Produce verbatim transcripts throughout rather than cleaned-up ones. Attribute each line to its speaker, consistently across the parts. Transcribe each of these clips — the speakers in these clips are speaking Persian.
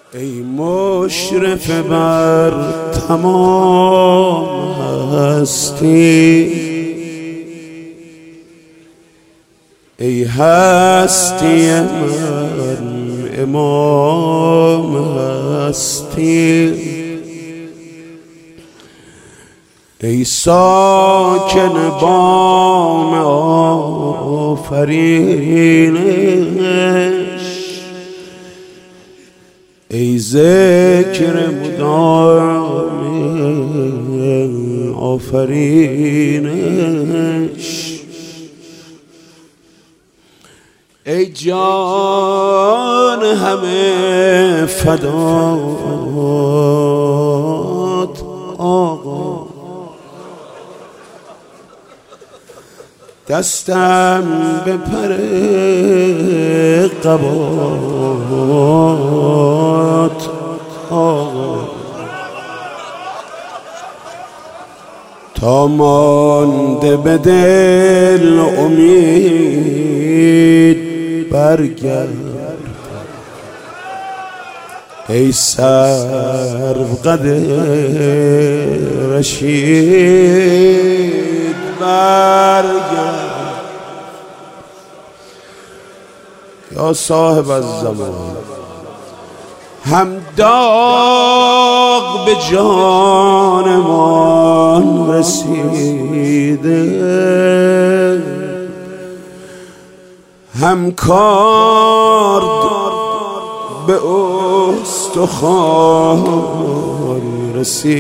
Speaker 1: ای مشرف بر تمام هستی، ای هستی من امام هستی، ای ساکن بام آفرینش، ای ذکر مدام آفرینش، ای جان همه فدات آقا، دستم به پر قبات آقا، تا مانده به دل امید برگرد، ای سرو قد رشید برگرد، یا صاحب الزمان هم داغ به جانمان رسیده، هم کار به استخوان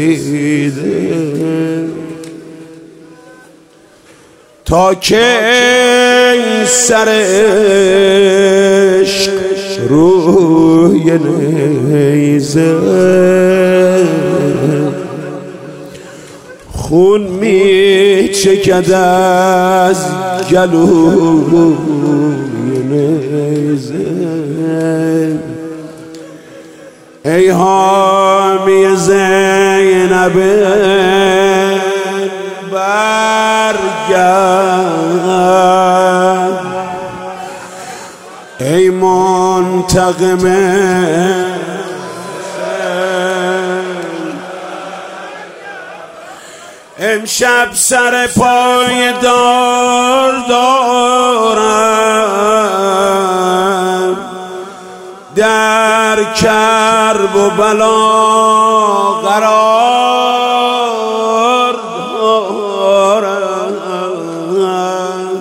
Speaker 1: رسیده، تا که این سر عشق روی نیزه خون می چکد از گلوی نیزه، ای حامی زینب برگرد، ای منتقم امشب سر پای دار دارم، در کرب و بلا قرار دارم،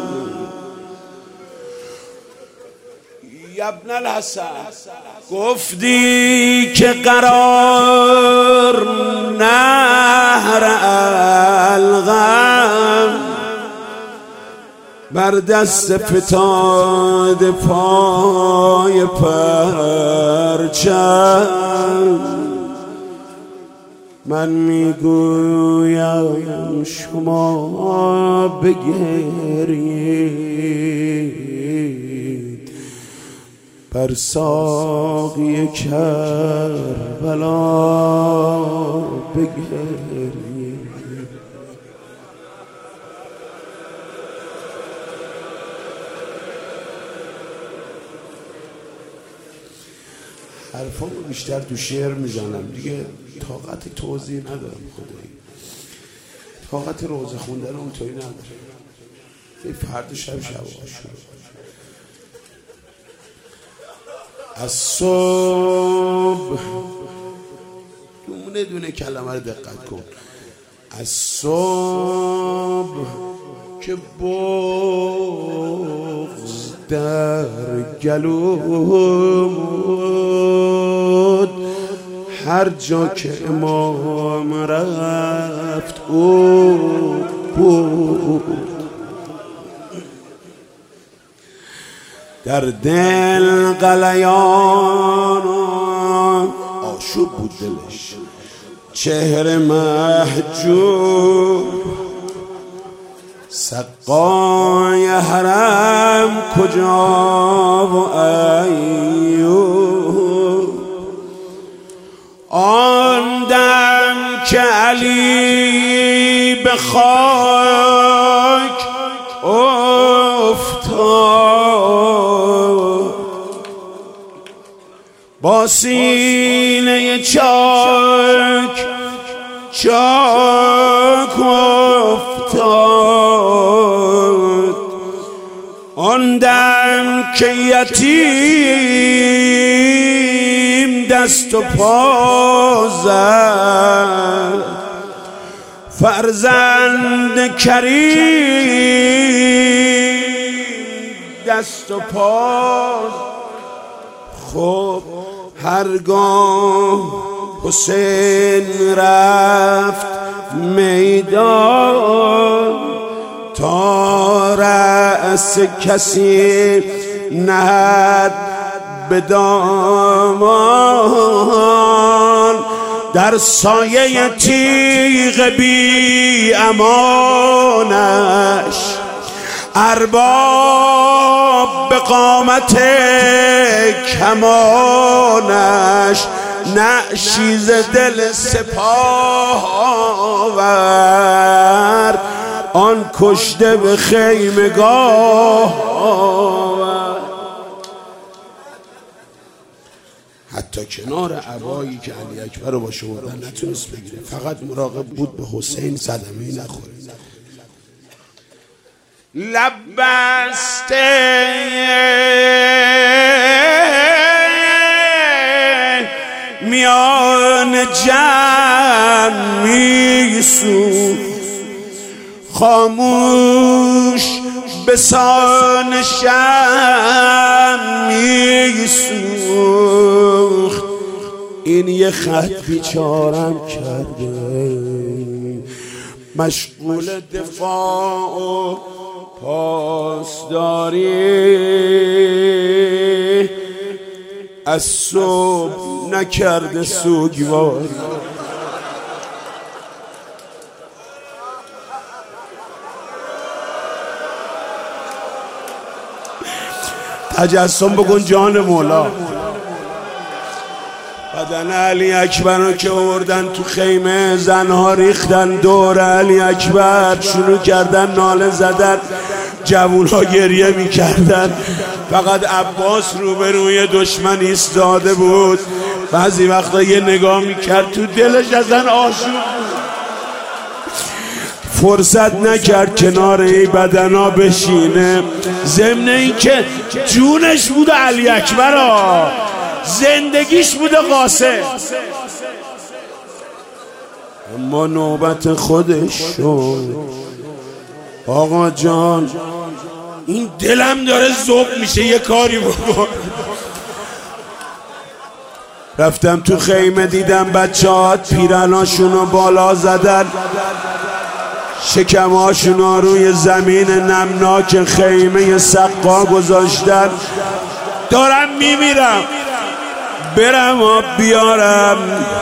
Speaker 1: ابن الحسن گفتی که قرار نهر الغم، بر دست فتاد پای پرچم، من میگویم شما بگرید بر ساقی کربلا بگرید. حرفامو بیشتر تو شعر میزنم دیگه، طاقت توضیح ندارم، خدایی طاقت روزه خوندن اونطوری ندارم. فردا شب شب آشورا از صبح دونه دونه کلمه رو دقت کن. از صبح که بغض در گلود، هر جا که امام رفت او بود، در دل قلیان آشوب بود دلش، چهره محجوب، سقای حرم کجا و ایوب، آن دم که علی به خاک افتاد، با سینه چاک چاک افتاد آن دم که یتیم دست و پا زد فرزند کریم دست و پا. خب هرگاه حسین رفت میدان تا رأس کسی نهد به دامان در سایه تیغ بی امانش ارباب به قامت کمانش نعشیز دل سپاه آورد آن کشته به خیمگاه آورد. حتی کنار عبایی که علی اکبر رو باشه بردن نتونست بگیره، فقط مراقب بود به حسین صدمه‌ای نخوره. لب بسته میان جمع میسوخت خاموش به سان شمع میسوخت. این یه خط بیچارم کرده مشغول دفاع و پاسداری از صبح نکرده سوگواری. تجسم بکن جان مولا. بدن علی اکبر رو که آوردن تو خیمه، زنها ریختن دور علی اکبر، شروع کردن ناله زدن، جوونها گریه میکردن. فقط عباس روبروی دشمن ایستاده بود، بعضی وقتا یه نگاه میکرد تو دلش ازن آشوب بود. فرصت نکرد کنار ای بدنا بشینه، ضمن این که جونش بود علی اکبر، زندگیش بوده قاسم. اما نوبت خودش شد. آقا جان این دلم داره ذوب میشه، یه کاری بکن. رفتم تو خیمه دیدم بچه‌هات پیرناشونو بالا زدن، شکماشونو روی زمین نمناک خیمه سقا گذاشتن. دارم میمیرم، برم آب بیارم.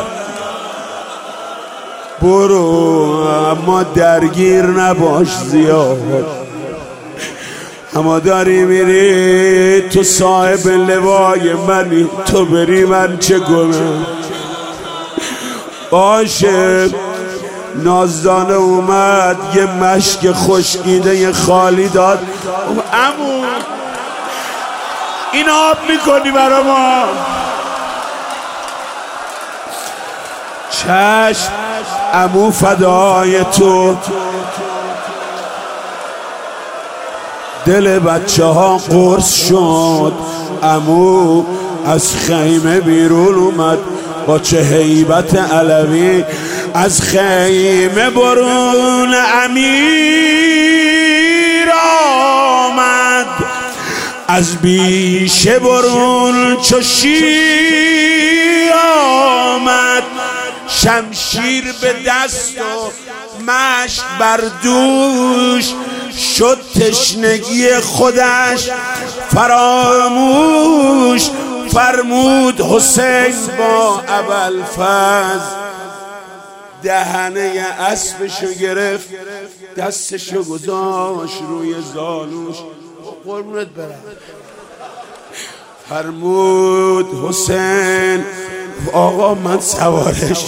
Speaker 1: برو اما درگیر نباش زیاد، اما داری میری تو صاحب لوای منی، تو بری من چه گمه. باشه نازدانه اومد یه مشک خشکیده خالی داد. عمو این آب میکنی برا ما؟ چشم عمو فدای تو. دل بچه ها قرص شد. عمو از خیمه بیرون اومد با چه هیبت علوی. از خیمه برون امیر آمد، از بیشه برون چو شیر آمد. شمشیر به دست و مشت بر دوش، شد تشنگی خودش فراموش. فرمود حسین با ابوالفضل، دهنه اسبشو گرفت، دستشو گذاشت روی زانوش. قربونت برم. فرمود حسین آقا من سوارش،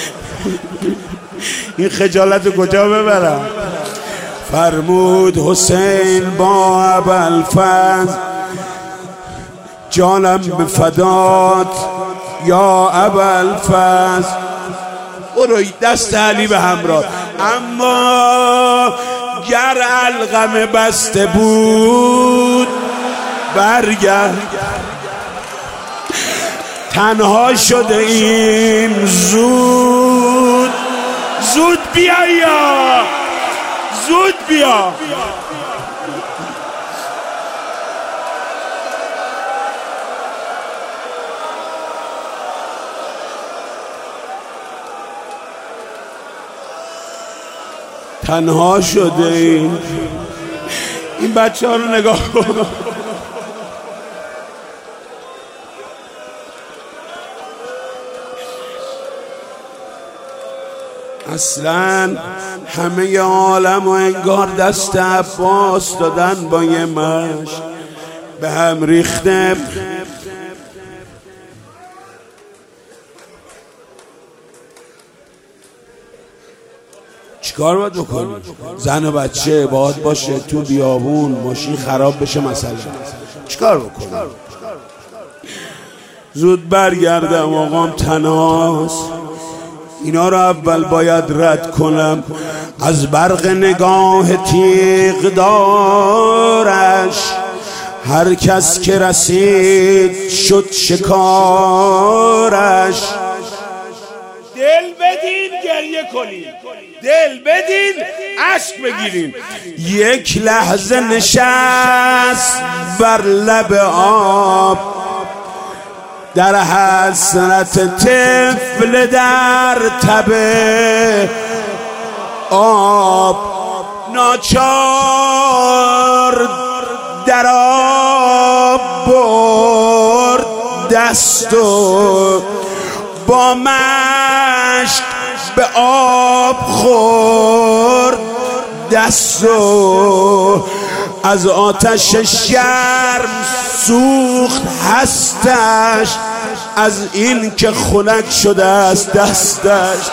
Speaker 1: این خجالت کجا ببرم؟ فرمود حسین با ابوالفضل جانم به فدات، یا ابوالفضل. برو دست علی به همراه. اما گر القم بسته بود برگرد، تنها شده ایم زود زود بیا، یا زود بیا. تنها شده ایم. این بچه ها رو نگاه کن. اصلا همه عالم و انگار دست عباس دادن با یه مش به هم ریخته. چیکار باید بکنی؟ زن و بچه باید باشه تو بیابون، ماشین خراب بشه مثلا، چیکار بکنی؟ زود برگردم، آقام تنهاست. اینا رو اول باید رد کنم از برق نگاه تیغ دارش. هر کس که رسید شد شکارش. دل بدین گریه کنین، دل بدین عشق بگیرین. یک لحظه نشست بر لب آب، در حسرت طفل در تب آب. ناچار در آب برد دست و با مشک به آب خورد دست و از آتش شرم سوخت هستش، از این که خنک شده است دستش.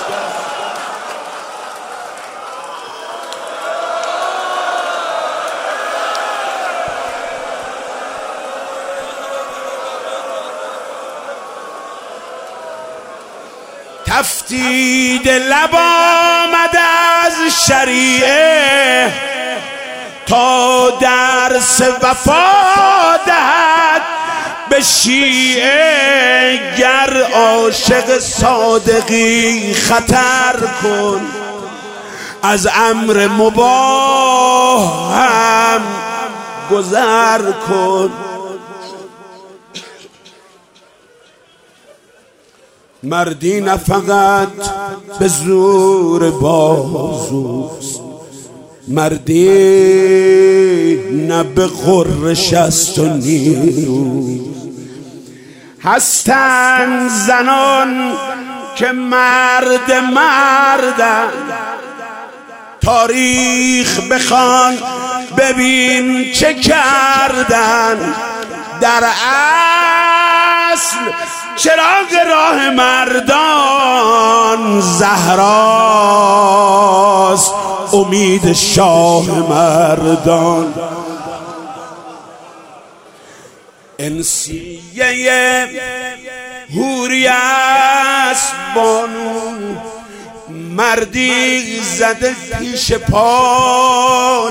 Speaker 1: تفتید لب آمد از شریعه تا درس وفا دهد به شیعه. گر عاشق صادقی خطر کن، از امر مباح هم گذر کن. مردی نه فقط به زور بازوست، مردی نه به غرش است و نیروز. هستند زنان که مرد مردن، تاریخ بخوان ببین چه کردن. در اصل چراغ راه مردان زهراست، امید شاه مردان. انسیه حوری است بانو، مردی زده پیش پاش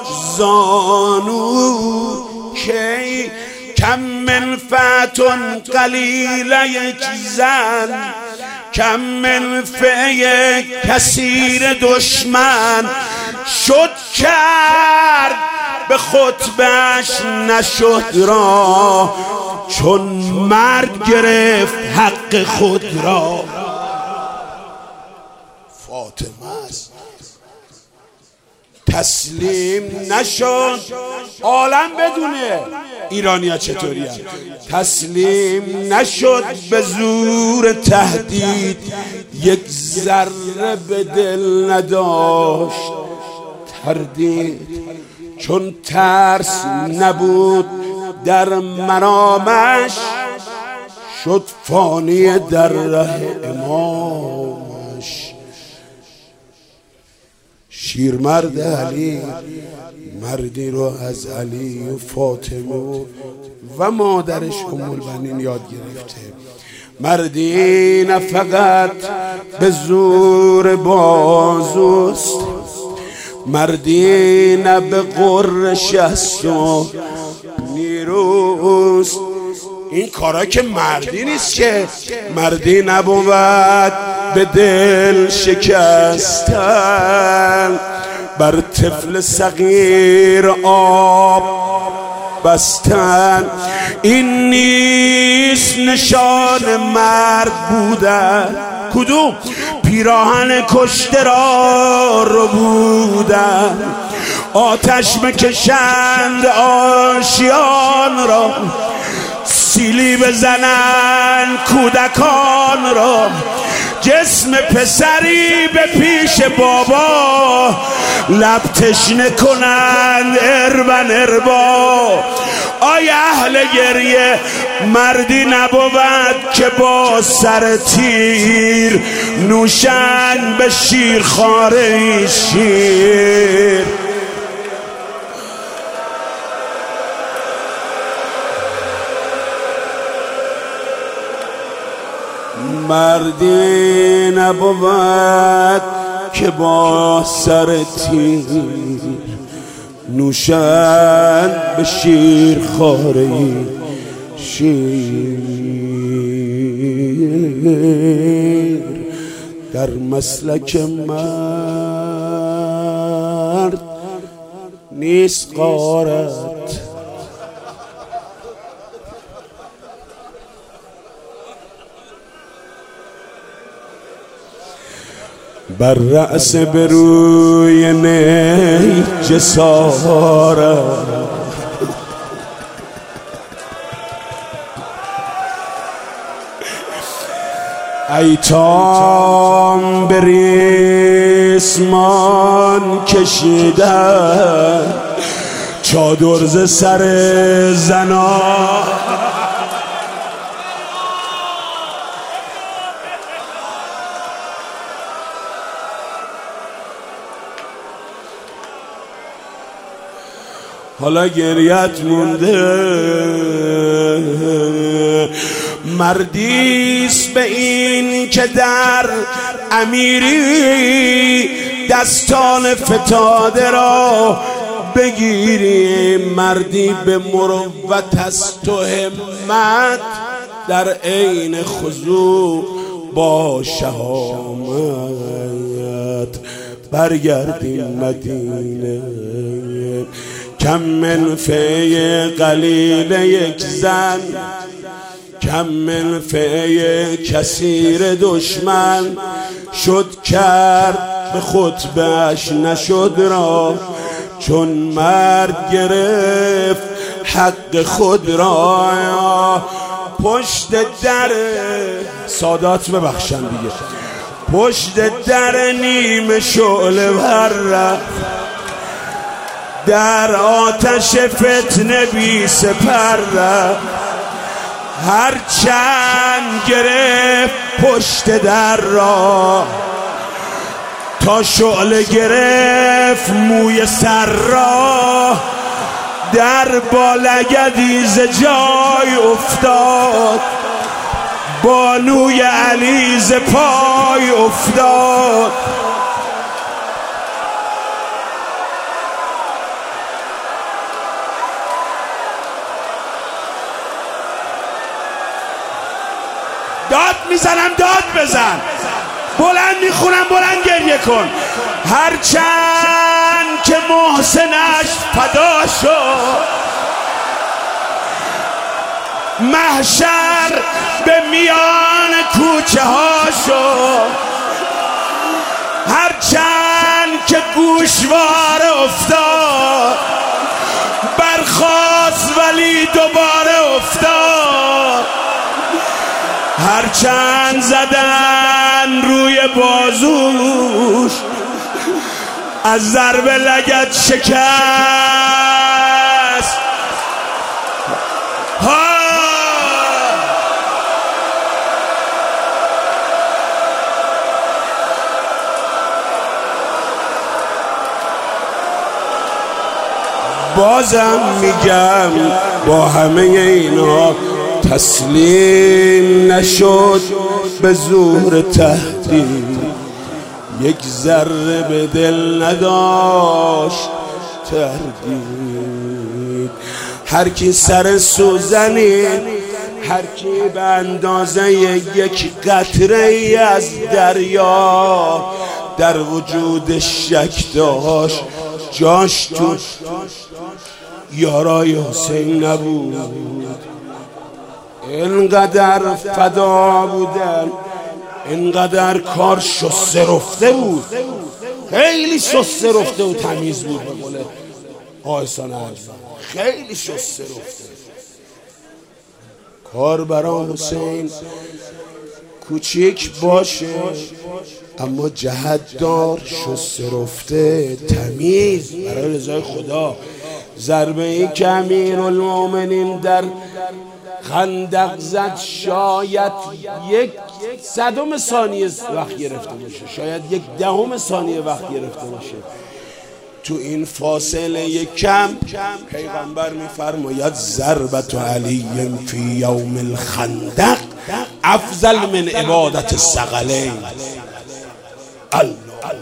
Speaker 1: زانو. کی کم من فتون قلیله یک زن، کم من فعی کثیر دشمن. شد کرد به خطبش نشد را، چون مرد گرفت حق خود را. فاطمه است تسلیم نشد. عالم بدونه ایرانی ها چطوری هم. تسلیم نشد به زور تهدید، یک ذره به دل نداشت تردید. چون ترس نبود در مرامش، شد فانی در ره امامش. شیرمرد علی مردی رو از علی و فاطمه و و مادرش ام البنین یاد گرفته. مردی نه فقط به زور بازوست، مردی نه به قرش است و نیروست. این کارا که مردی نیست که. مردی نبود به دل شکستن، بر طفل صغیر آب بستن. این نیست نشان مرد بودن. کدوم؟ پیراهن کشته را رو بودن، آتش بکشند آشیان را، سیلی بزنن کودکان را، جسم پسری به پیش بابا لب تشنه کنند اربن اربا. آی اهل گریه، مردی نبود که با سر تیر نوشن به شیرخواره شیر. مردی نبود که با سر تیر نوشند به شیر خاره شیر. در مسلک مرد نیست غارت، بر رأس به روی نی جسارت. ایتام به ریسمان کشیدن، چادر ز سر زنان. حالا گریت مونده. مردیست به این که در امیری دستان فتاده را بگیری. مردی به مروت است و همت، در عین خضوع با شهامت برگردیم مدینه. کم من فی قلیل یک زن، کم من فی کثیر دشمن. شد کرد به خطبه‌اش نشد را، چون مرد گرفت حق خود را. پشت در سادات ببخشن دیگه، پشت در نیم شعله ور رفت، در آتش فتنه بی سپر رفت. هر چند گرفت پشت در را، تا شعله گرفت موی سر را. در با لگدی ز جای افتاد، بانوی علی ز پای افتاد. داد میزنم داد بزن، بلند میخونم بلند گریه کن. هرچند که محسنش فدا شد، محشر به میان کوچه ها شد. هرچند که گوشوار افتاد، برخاست ولی دوباره افتاد. هرچند زدن روی بازوش، از ضرب لگد شکست. ها بازم میگم با همه اینا تسلیم نشد به زور تهدید، یک ذره به دل نداشت تردید. هر کی سر سوزنی، هر کی به اندازه یک قطره ای از دریا در وجود شک داشت، جاش تو یارای حسین نبود. اینقدر فدا بودن، اینقدر کار شسته رفته بود، خیلی شسته رفته و تمیز بود. به قول آیسان خیلی شسته رفته کار برای حسین کوچیک باشه اما جهت دار، شسته رفته تمیز برای رضای خدا. ضربه ای که امیرالمومنین در خندق زد شاید یک صدم ثانیه وقت گرفته باشه، شاید یک دهم ثانیه وقت گرفته باشه. تو این فاصله کم پیغمبر میفرماید ضربت علی فی یوم الخندق افضل من عبادت الثقلین. الله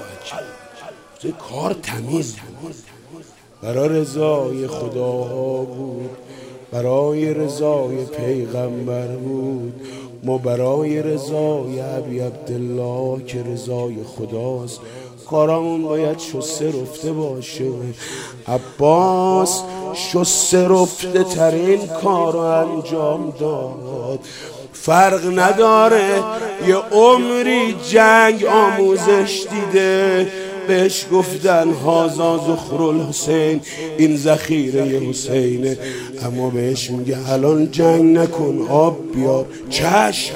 Speaker 1: کار تمیز بود، برای رضای خدا بود، برای رضای پیغمبر بود. ما برای رضای ابی عبدالله که رضای خداست کارامون باید شسته رفته باشه. عباس شسته رفته ترین کار رو انجام داد. فرق نداره یه عمری جنگ آموزش دیده، بهش گفتن هازا ذخر الحسین، این ذخیره حسینه، اما بهش میگه الان جنگ نکن، آب بیار. چشم.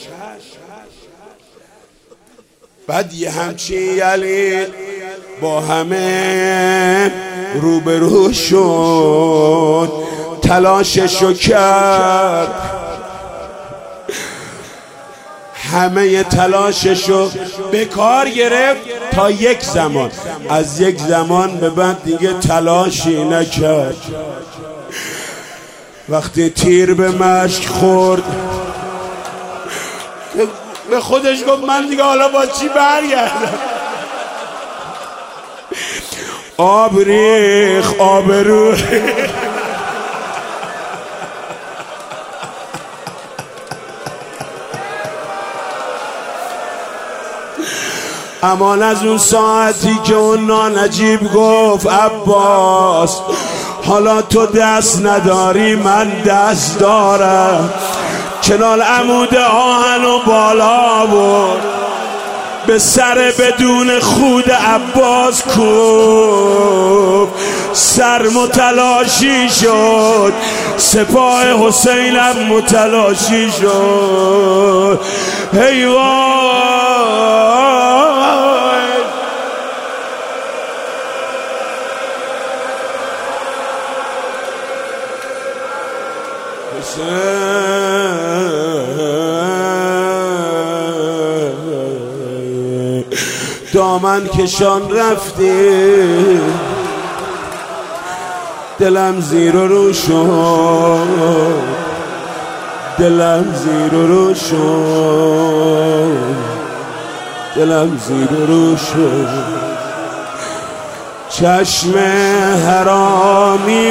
Speaker 1: بعد یه همچین علی با همه روبرو شد، تلاششو کرد، همه تلاششو به کار گرفت تا یک زمان، از یک زمان به بعد دیگه تلاشی نکرد. وقتی تیر به مشک خورد به خودش گفت من دیگه حالا با چی برگردم. آب ریخ آبرو امان از اون ساعتی که اون نانجیب گفت عباس حالا تو دست نداری من دست دارم، کنال عمود آهن و بالا برد، به سر بدون خود عباس کوب، سر متلاشی شد، سپاه حسینم متلاشی شد. هی وای دامن کشان رفتی، دلم زیر و رو شد، دلم زیر و رو شد، دلم زیر و رو شد. چشم حرامی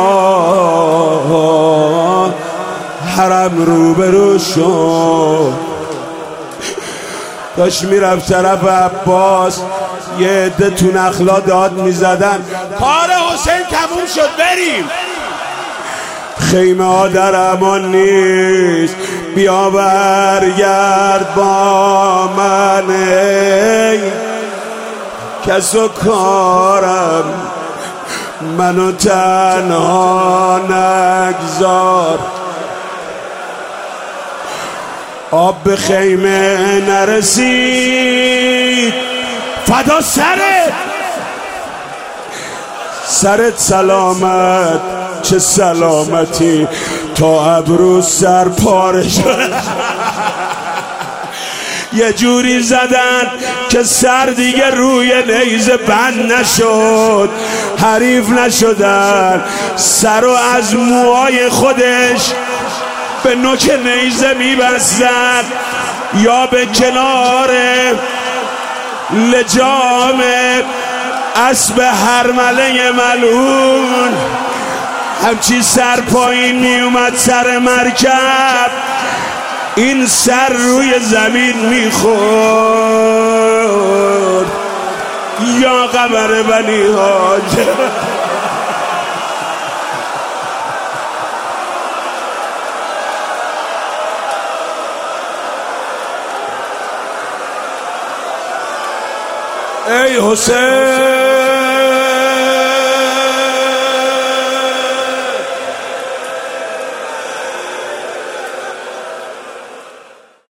Speaker 1: با حرم روبرو شد، داشت میرفت طرف عباس، یه عده تو نخلا داد میزدن کار حسین تموم شد بریم. خیمه ها در امان نیست، بیا برگرد با من ای کس و کارم، منو تنها نگذار. آب به خیمه نرسید، فدا سرت، سرت سلامت، چه سلامتی، تا ابرو سر پاره شد. یه جوری زدن که سر دیگه روی نیزه بند نشد، حریف نشدن، سر و از موهای خودش به نوک نیزه میبستن یا به کنار لجام اسب هرمله ملعون همچی سر پایین میومد سر مرکب، این سر روی زمین میخورد یا قمر بنی هاجر. ای حسین